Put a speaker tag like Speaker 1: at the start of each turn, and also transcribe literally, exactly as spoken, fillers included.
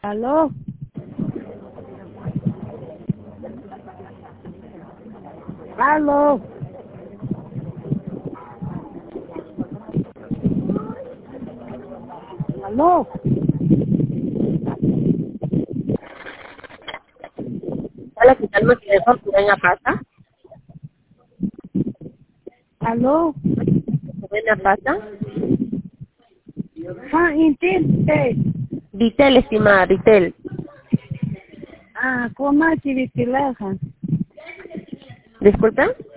Speaker 1: ¿Aló? ¿Aló? ¿Aló?
Speaker 2: Hola, ¿qué tal? ¿Me quieres factura en la pata?
Speaker 1: ¿Aló?
Speaker 2: ¿En la pata?
Speaker 1: Ah, intente.
Speaker 2: Vitel, estimada, Vitel.
Speaker 1: Ah, ¿cómo es que
Speaker 2: ¿Disculpa?